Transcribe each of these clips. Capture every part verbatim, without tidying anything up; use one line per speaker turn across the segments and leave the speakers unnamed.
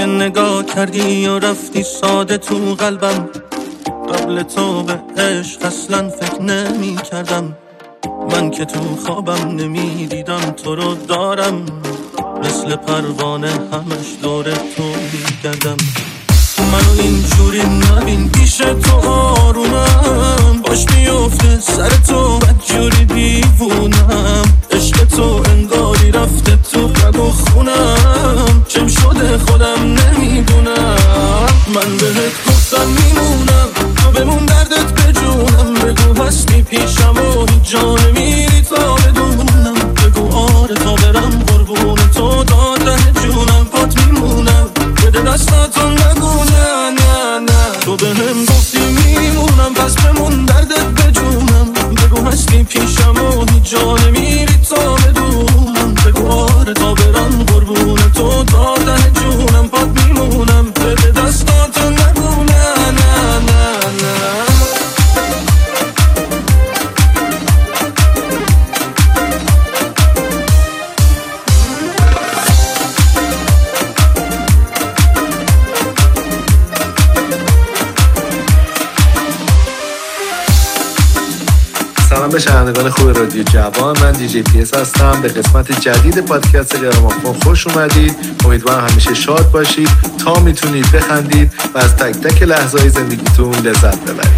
یه نگاه کردی و رفتی ساده تو قلبم. قبل تو به عشق اصلا فکر نمی کردم. من که تو خوابم نمی دیدم تو رو دارم. مثل پروانه همش دور تو می گردم. منو اینجوری نبین پیش تو آرومم. باش میفته سر تو بدجوری دیوونم. عشق تو انگاری رفته تو رگ و خونم. چم شده خودم نمیدونم. من بهت گفتم میمونم تو بمون دردت بجونم. بگو هستی پیشم و هیچ جا نمیری تا بدونم. بگو آره تا برم قربون تو داده جونم. پات میمونم بده دستاتو نگو نه نه نه. تو بهم گفتی میمونم پس بمون دردت بجونم. بگو هستی پیشم و هیچ جا نمیری تا بدونم. بگو آره تا برم قربون تو داده جونم. پات میمونم بده دستاتو نگو نه نه نه نه.
سلام به شنوندگان خوب رادیو جوان. من دی جی پی اس هستم. به قسمت جدید پادکست گرامافون خوش اومدید. امیدوارم همیشه شاد باشید تا میتونید بخندید و از تک تک لحظه‌های زندگیتون لذت ببرید.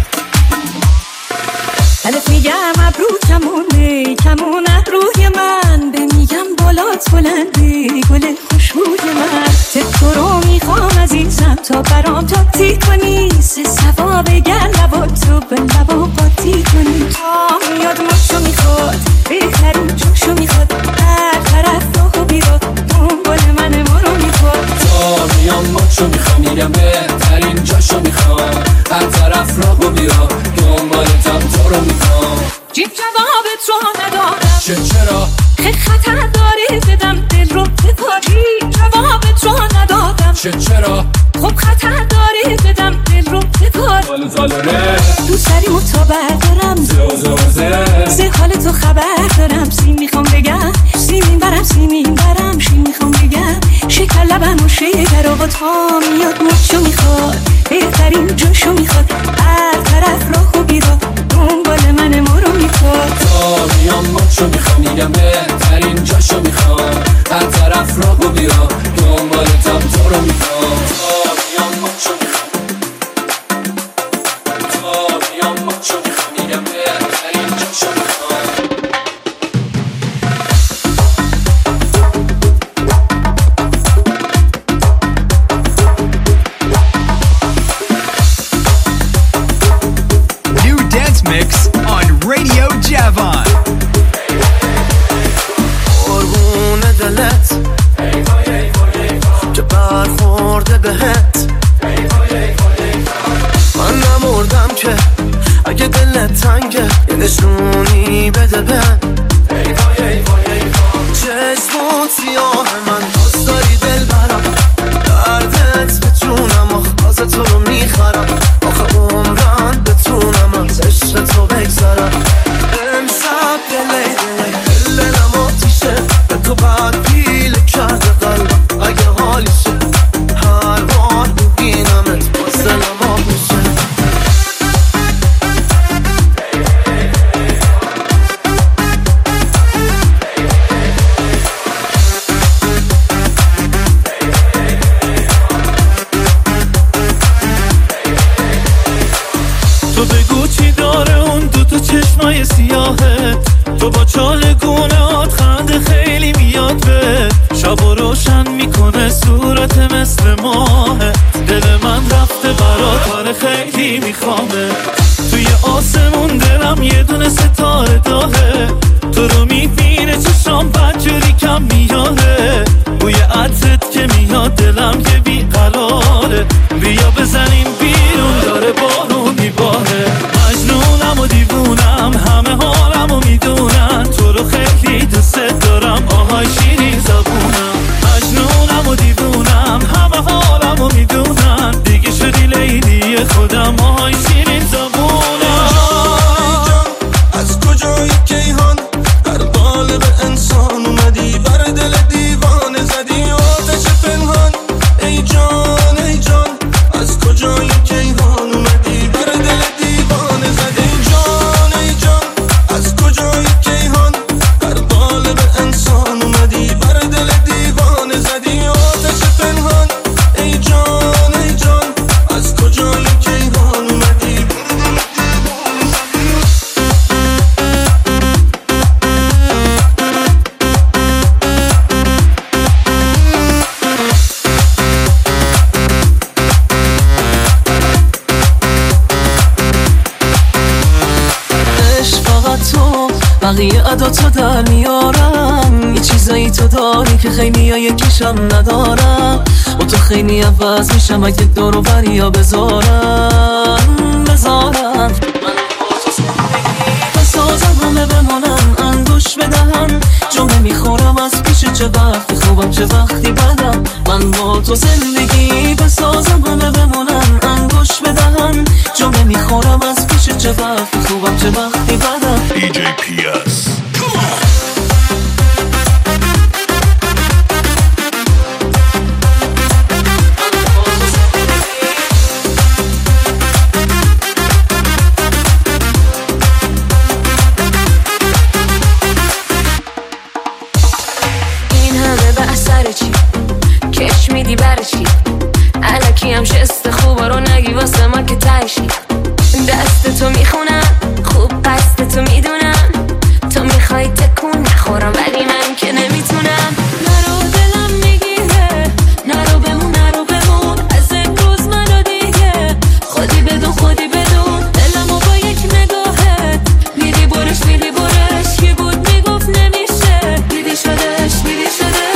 الف میگم مبروکمونه کمونه روی من. به میگم بالات بلندی گل خوشبوی من. تو رو میخوام عزیزم تا برام تاکتی کنی. سه سوا بگن لبا تو به لبا قاطی کنی. تا میاد ماشو میخواد بهترین جاشو میخواد. هر طرف راهو بیراد دنبال من ما رو میخواد.
تا میام ماشو میخوام میگم بهترین جاشو میخواد. هر طرف راهو بیراد دنبالتم تو رو میخوام.
جیب جوابت رو ندارم
چه چرا؟
خیلی خطر داری بدم دل رو بپاری. جوابت رو ندادم
چه چرا؟
خب خطر داری بدم دل رو بپاری.
حال زالره
تو سری متا بردارم.
زوزه وزه
زی حال تو خبر دارم. سی میخوام بگم سیمین برم سیمین برم. شی میخوام بگم شکر لبم و شیگر. آقا تا میاد مچو میخواد بهترین جاشو میخواد. هر طرف راهو بیراد دنبال من ما رو میخواد.
تا میام مچو میخوام میگم بهترین جاشو میخوام. هر طرف راهو بیراد دنبالتم تو رو میخوام. تا میام مچو میخوام تا میام مچو میخوام میگم بهترین جاشو میخوام.
Mix on Radio Javon.
قربون دلت که برخورده بهت. من نمردم که اگه دلت تنگه یه نشونی بده بهم. چشمون سیاه من دوست داری دل برم. دردت به جونم آخ آزه تو رو میخرم. آخه عمران بتونم از عشق تو بگذرم. امشب دلی دلی دلم آتیشه. به تو بعد پیل کرده قلبم. اگه حالیشه هر بار ببینمت باز دلم آب میشه. تو بگو چی داره اون دو تا چشمای سیاهت. تو با چال گونهات خنده خیلی میاد به. شب و روشن میکنه صورت مثل ماهه. دل من رفته برات آره خیلی میخوامه. توی آسمون دلم یه دونه ستاره داغه. تو رو میبینه چشام بدجوری کم میاره. بوی عطرت که میاد دلم یه بیقراره. بیا بزنیم بیرون داره بارون میباره. مجنونم و دیوونم همه حالم و میدونن. تو رو خیلی دوست دارم آهای شیرین زبونم. مجنونم و دیوونم همه حالم و میدونن. دیگه شدی لیلی خودم آهای شیرین زبونم. از کجایی کیهان هر قالب انسان اومدی بر دل عداتو در میارم، یه چیزایی تو داری که خیلی ها یکیشم ندارم. با تو خیلی عوض میشم اگه دورو بریا بذارم بذارم. بسازم همه بمانن انگوش بدهن، جمعه میخورم از پیش چه وقتی خوبم چه وقتی بدم. من با تو زندگی بسازم همه بمانن انگوش بدهن، جمعه میخورم از پیش چه وقتی خوبم چه وقتی بدم.
دی جی پی اس
کش میدی برای چی؟ الکی هم شست خوبا رو نگی واسه ما که تایشی. دست تو میخونم خوب قصد تو میدونم، تو میخوای تکون نخورم ولی من که نمیتونم. نرو دلم میگیره نرو بمون نرو بمون، از امروز منو دیگه خودی بدون خودی بدون. دلمو با یک نگاهت میدی برش میدی برش، کی بود میگفت نمیشه دیدی شدش دیدی شده.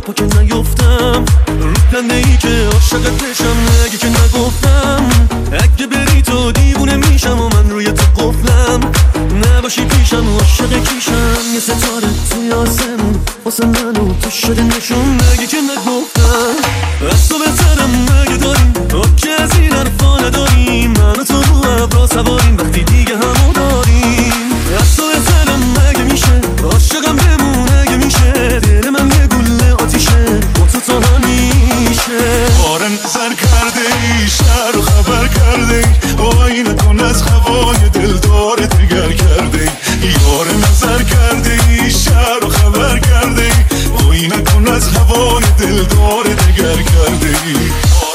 حرفا که نیفتم، رو پنده ای که عاشقت نشم اگه که نگفتم. اگه بری تو دیوونه میشم و من روی تو قفلم، نباشی پیشم عاشق کیشم. یه ستاره توی آسمون واسه من و تو شده نشون اگه که نگفتم. از تو بهترم اگه داریم که از این حرفا نداریم، من و تو رو ابرا سواریم وقتی دیگه همو داریم. از تو بهترم اگه میشه عاشقم بمون اگه میشه، دل من یه گله آتیشه با تو تا همیشه.
آره نظر کرده ای شهر رو خبر کرده ای، وای نکن از هوای دلدار دگر کرده ای. یاره نظر کرده ای شهر رو خبر کرده ای، وای نکن از هوای دلدار دگر کرده ای.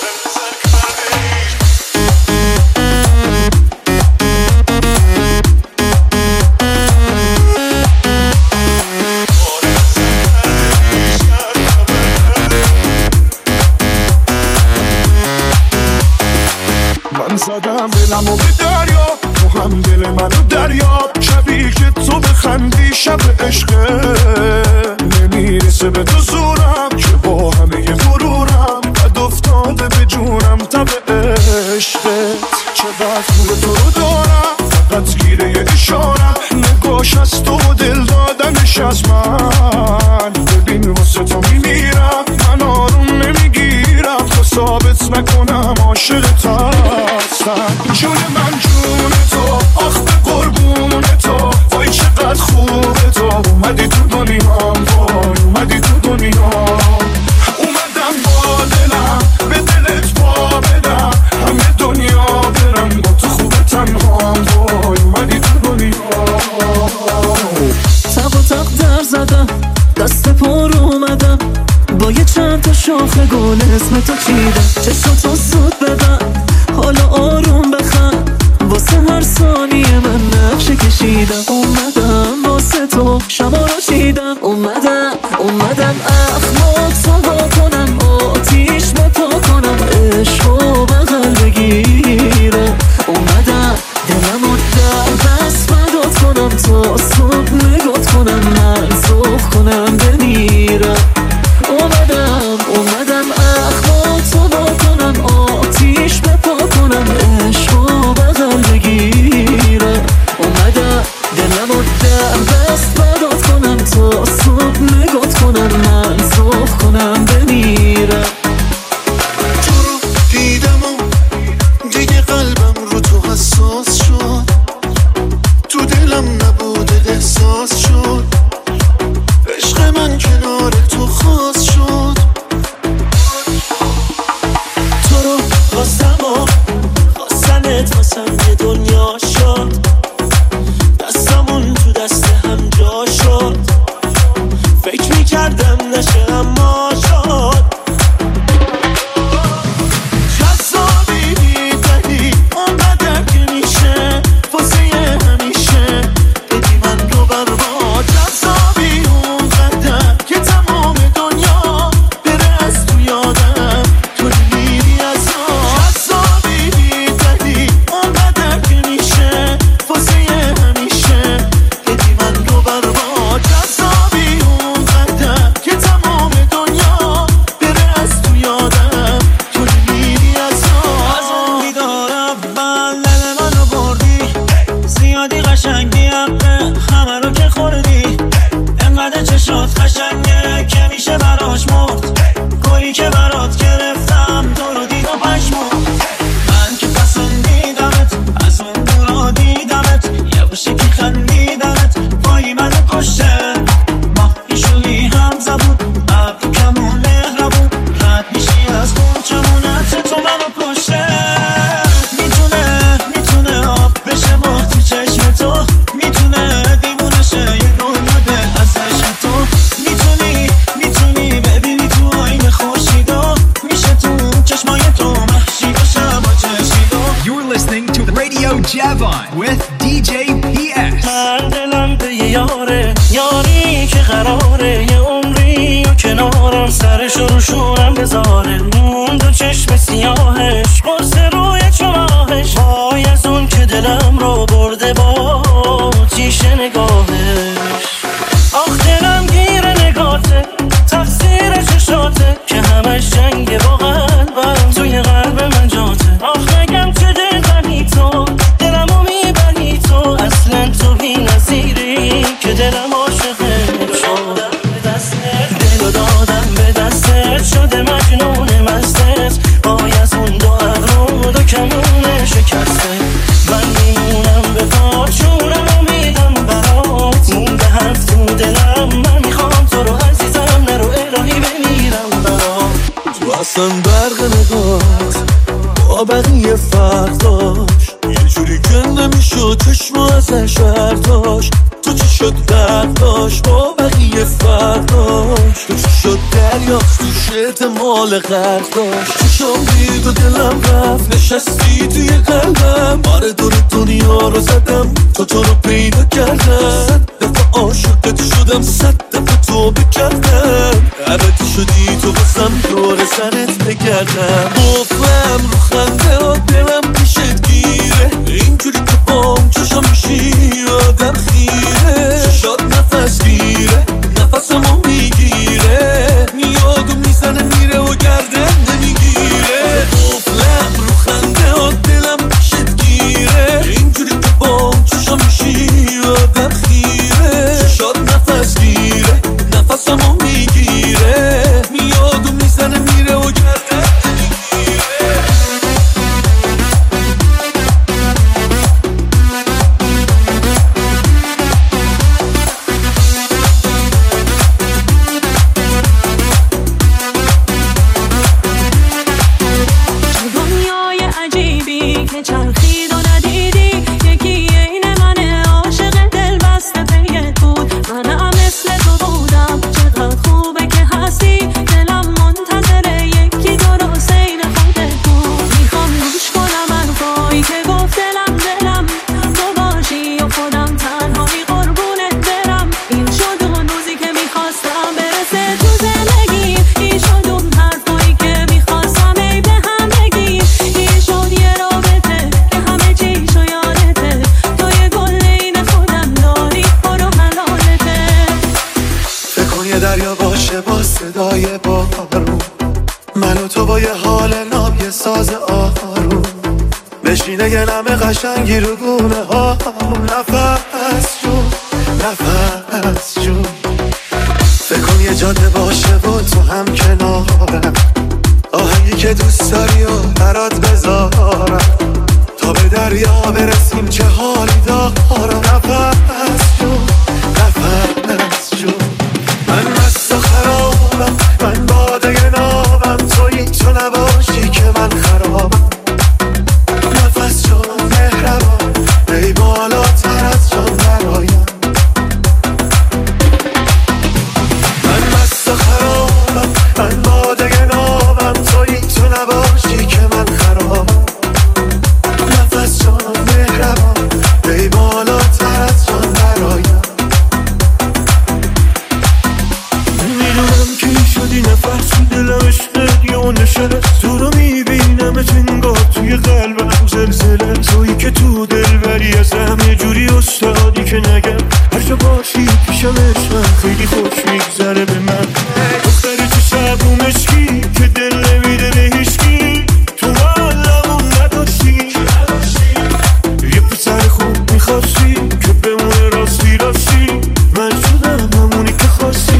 زدم دلمو به دریا، تو هم دل منو دریا. شبی که تو بخندی شب عشقه، نمیرسه به تو زورم که با همه ی غرورم بد افتاده به جونم تب عشقت. چقدر پول تو رو دارم فقط گیره ی اشارم، نگاش از تو و دل دادنش از من. ببین واسه تو میمیرم من آروم نمیگیرم تا ثابت نکنم عاشقت هستم. جون من جون تو آخ به قربون تو، وای چقدر خوبه تو اومدی تو دنیام، وای اومدی تو دنیام. اومدم با دلم به دلت پا بدم، همه دنیا برم با تو خوبه تنهام، وای اومدی تو دنیام.
تق و تق در زدم دست پر اومدم، با یه چند تا شاخه گل اسم تو چیدم. چشماتو سود بدم حالا آروم بخند، واسه هر ثانیه من نقشه کشیدم. اومدم واسه تو شما رو چیدم، اومدم اومدم اخمات سوا کنم، آتیش بپا کنم، عشقو بغل بگیرم. اومدم دلمو در دست مداد کنم، تا صبح نگات کنم، من زخ کنم بمیرم. اومدم اومدم اخمات سوا کنم، آتیش بپا کنم، عشقو بغل بگیرم. اومدم دلمو در دست مداد کنم، تا صبح نگات کنم، من زخ کنم بمیرم.
تو رو دیدم و دیگه قلبم رو تو حساس شد، تو دلم نبوده احساس شد، عشق من کنار تو خاص شد. تو رو خواستم و خواستنت واسم یه دنیا شد، دستمون تو دست هم جا شد، فکر میکردم نشه اما شد. جذابی میدهی اونقدر که میشه واسه همیشه، بدی من رو بر ما. جذابی اونقدر که تمام دنیا بره از تو یادم، تو میری از ما. جذابی میدهی اونقدر که میشه واسه همیشه، بدی من رو بر ما. جذابی اونقدر که تمام دنیا بره از تو یادم، تو میری از ما.
از اون بیدارم من لب منو بردی، زیادی قشنگی حقه همه رو که خوردی. انقدر چشات قشنگه که میشه براش مرد، گلی که برات گرفتم تو رو دید و پشمرد. من که پسندیدمت از اون دورا دیدمت، یواشکی که خندیدمت وای منو کشته. ماهی شوی هم زبون ابرو کمون مهربون، رد میشی از قنچمونت تو منو کشته. میتونه میتونه آب بشه ماه تو چشم تو، میتونه دیوونه شه یه دنیا دل از عشق تو. میتونی میتونی ببینی تو آینه خورشیدو، میشه تو چشمای تو محشی باشم با چشیدو.
You're listening to Radio Javon with دی جی پی اس.
من دلم به یه یاره، یاری که قراره یه عمری و کنارم، سرش رو شونم بذاره. اون دو چشم سیاهش قرص روی چماهش، وای از اون که دلم رو برده با آتیش نگاهش. آخ دلم گیر نگاته تقصیر چشم
اصلا برق نگات با بقیه فرق داشت، یه جوری که نمیشد چشم ازش برداشت. تو چی شد درد داشت با بقیه فرق داشت، تو چی شد دریاست توش احتمال غرق داشت. چشم دید و دلم رفت نشستی توی قلبم، آره دور دنیا رو زدم تا تو رو پیدا کردم. صد دفعه عاشقت شدم، صد دفعه تو بکردم، عبدی شدی تو بسم دور سرت بگردم. گفتم رو خنده ها دلم پیشت گیره، اینجوری که بام چشم میشی آدم خیره. شاد نفس گیره نفسمو میگیره، میاد و میزنه میره و گردن نمیگیره. گفتم رو خنده ها دلم پیشت گیره، اینجوری که بام چشم میشی آدم خیره. شاد نفس گیره نفسمو میگیره، میاد و میزنه میره و گردن نمیگیره.
دنیای عجیبی که چرخید و ندیدی، یکی عین من عاشق دل بسته پیت بود. منم مثل تو بودم، چقدر خوبه که هستی، دلم منتظره یکی درست عین خودت بود. میخوام گوش کنم حرفایی که گفت دلم دلم تو باشی و خودم تنهایی قربونت برم. این شد اون روزی که میخواستم برسه تو زندگی، این شد اون حرفایی که میخواستم ای به هم بگی. این شد یه رابطه که همه چیشو یادته، تو یه گل این خودم داری برو حلالته.
فکر کن یه دریا باشه با صدای بارون، من و تو با یه حال ناب یه ساز آروم، بشینه یه نم قشنگی رو گونه ها. نفس جون نفس جون، فکر کن یه جاده باشه با تو هم کنارم، آهنگی که دوست داری و برات بذارم، تا به دریا برسیم چه حالی دارم. نفس جون نفس جون، من مست و خرابم، من باده نابم، تویی تو نباشی که من خرابم. نفس جون مهربان، ای بالاتر از جان برایم. من مست و خرابم، من باده نابم، تویی تو نباشی که من خرابم. نفس جون مهربان، ای بالاتر از جان برایم. میدونم که شدی نفس تو دلم عشقت یا نشست، تو رو میبینم انگار توی قلبم زلزله. تویی که تو دل بری از همه جوری استادی که نگم، هر جا باشی پیشم عشقم خیلی خوش میگذره به من. دختری تو شبو مشکی که دل نمیده به هیچکی، تو حالمون نداشتی، یه پسر خوب میخواستی که بمونه راستی راستی، من شدم همونی که خواستی.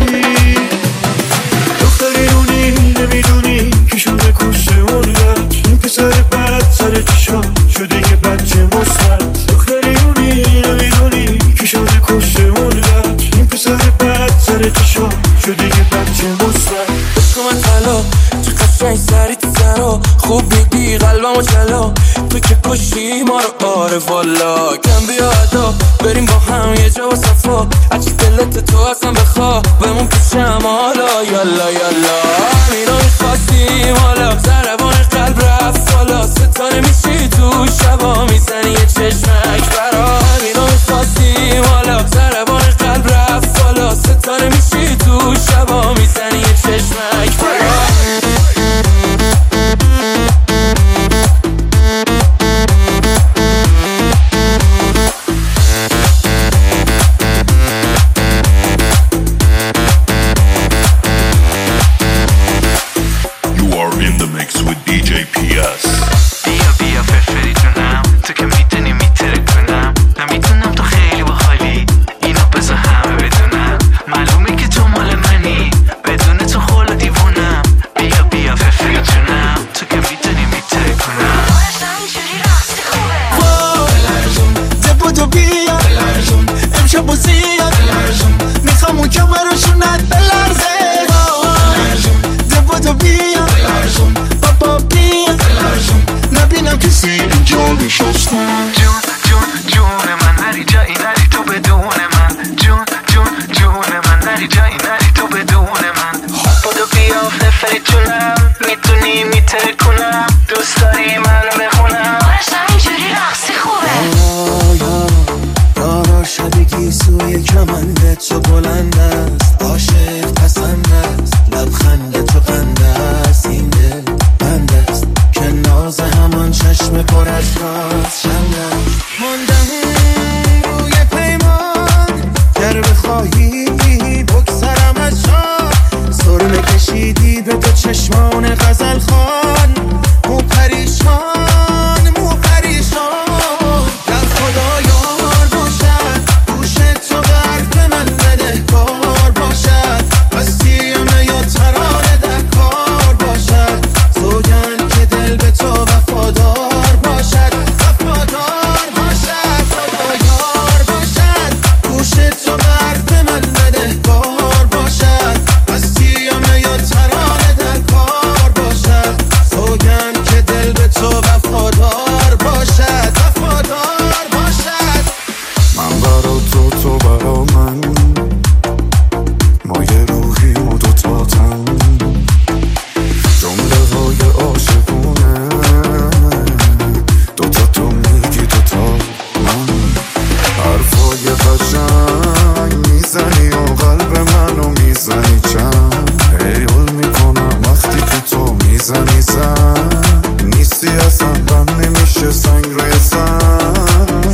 دختری رونی نمیدونی که شده کشته مردت، این پسر بد سر چشا شده یه بچه مستد. دختری رونی نمیدونی که شده کشته مردت، این پسر بد سر چشا شده یه بچه مستد.
عشق من طلا چه قشنگ سری تو سرا، خوب میدی قلبم و جلا، تو که کشی ما رو آره والا. کم بیا ادا بریم با هم یه جا و صفا، هرچی دلت تو اصلا بخوا بمون پیشم حالا. یالا یالا همینو میخواستیم حالا، ضربان قلب رفت حالا، ستاره میشی تو شبا میزنی یه چشمک برا. همینو میخواستیم حالا، ضربان قلب رفت حالا، ستاره میشی تو شبا میزنی یه چشمک برا.
بگو ششتم.
جون جون جون من نری جایی نری تو بدون من. جون جون جون من نری جایی نری تو بدون من. بدو بیا ففری جونم میتونی میترکونم دوست داری منو بخونم
باشم اینجوری رقصی خوبه.
یارا شبیه سوی کمنده تو بلند است عاشق پسند است لبخند تو قند است این دل بند است که ناز همان چشم پر از راز شند است ماندم روی پیمان گر بخواهی بگذرم از جا سرمه کشیدی به دو چشمان غزل خان مو پریشان مو پریشان در خدا یار باشد گوش تو به حرف من بدهکار باشد بستیم یا ترانه در کار باشد سوگند که دل به تو وفادار باشد وفادار باشد خدا یار باشد گوش تو به حرف من بدهکار باشد بستیم یا ترانه در کار باشد سوگند که دل به تو وفادار باشد وفادار باشد
من برا تو تو برا من ما یه روحیم و دوتاتم جمله های عاشقونه دوتا تو میگی دوتا من حرفای قشنگ میزنی و قلب منو میزنی چند حیول میکنم وقتی که تو میزنی زن نیستی اصلا بند نمیشه سنگ روی سنگ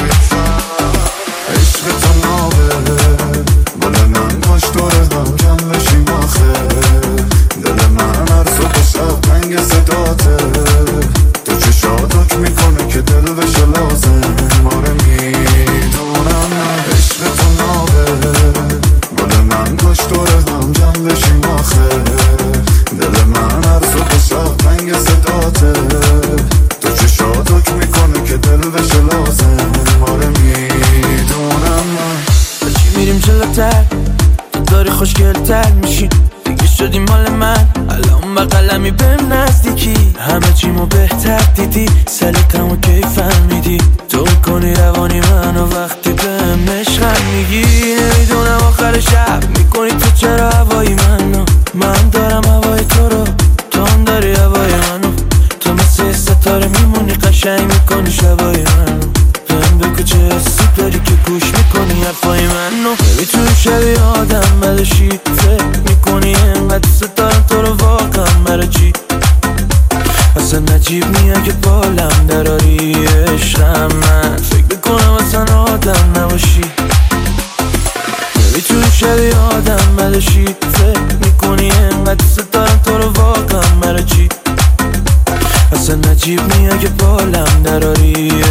عشق تو نابه بله من باش داره هم کم بشیم آخه دل من هر صبح شب تنگ صداته تو چشاتک میکنه که دل بشه لازم ماره میدونم عشق تو نابه بله من باش داره هم کم بشیم آخه دل من هر صبح شب تنگ صداته تو چشاتک میکنه که دل بشه لازم ماره میدونم
با چی میریم جلوتر تو داری خوشگلتر میشی دیگه شدی مال من الان بقلمی بهم نزدیکی همه چیمو بهتر دیدی سلیقمو کی فهمیدی تو میکنی روانی منو وقتی بهم عشقم میگی نمیدونم آخر شب میکنی تو چرا هوای منو من دارم هوای تو رو تو هم داری هوای منو تو مثل ستاره میمونی قشنگ میکنی شبای منو بهم بگو چه حسی داری که گوش میکنی حرفای منو نمیتونی شبیه آدم بدشی فکر میکنی انقدر دوست دارم تو رو واقعا برای چی اصلا نجیب نیه که بالم دراری عشقم من فکر میکنم اصلا آدم نباشی نمیتونی شبیه آدم بدشی فکر میکنی انقدر دوست دارم تو رو واقعا برای چی اصلا نجیب نیه که بالم دراری